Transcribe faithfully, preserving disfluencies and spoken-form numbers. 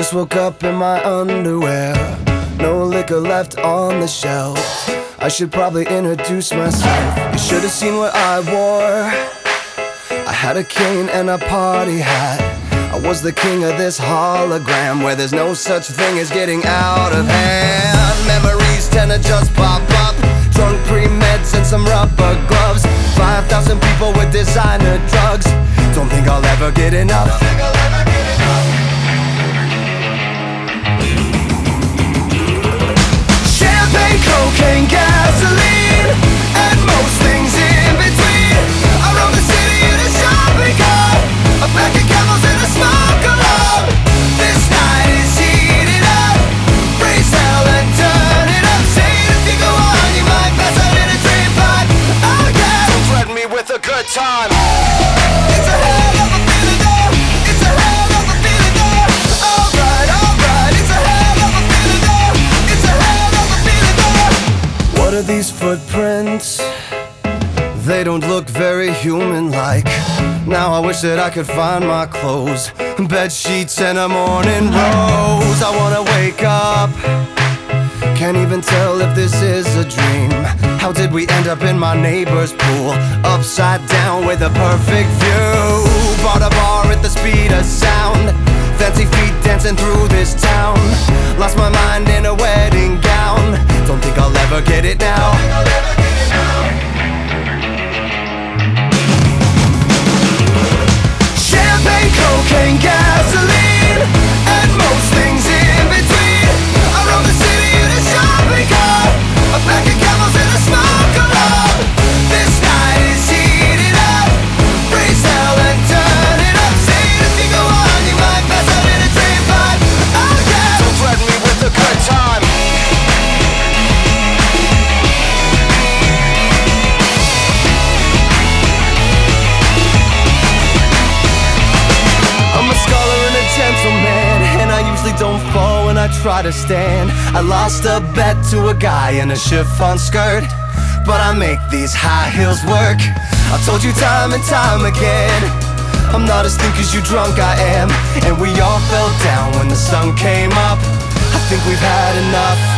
just woke up in my underwear. No liquor left on the shelf. I should probably introduce myself. You should have seen what I wore. I had a cane and a party hat. I was the king of this hologram, where there's no such thing as getting out of hand. Memories tend to just pop up. Drunk pre-meds and some rubber gloves. Five thousand people with designer drugs. Don't think I'll ever get enough. Don't think I'll ever get enough. Champagne, cocaine, gasoline, and most things in between. I roam the city in a shopping cart, a pack of camels and a smoke alarm. This night is heating up. Raise hell and turn it up. Say it if you go on, you might pass out in a dream pipe. Oh yeah, don't threaten me with a good time. It's a hell of a feeling though. It's a hell of a feeling though. Alright, alright. It's a hell of a feeling though. It's a hell of a feeling though. What are these footprints? They don't look very human-like. Now I wish that I could find my clothes, bed sheets and a morning rose. I wanna wake up. Can't even tell if this is a dream. How did we end up in my neighbor's pool, upside down with a perfect view? Bought a bar at the speed of sound. Fancy feet dancing through this town. Lost my mind in a wedding gown. Don't think I'll ever get it now. Champagne, cocaine, gasoline, and most things in between. I roam the city in a shopping cart, a pack of camels and a smoke alarm. This night is heating up. Raise hell and turn it up. Say it if you go on, you might pass out in a dream pipe. Oh yeah, don't threaten me with a good time. Don't fall when I try to stand. I lost a bet to a guy in a chiffon skirt, but I make these high heels work. I told you time and time again, I'm not as thick as you drunk I am. And we all fell down when the sun came up. I think we've had enough.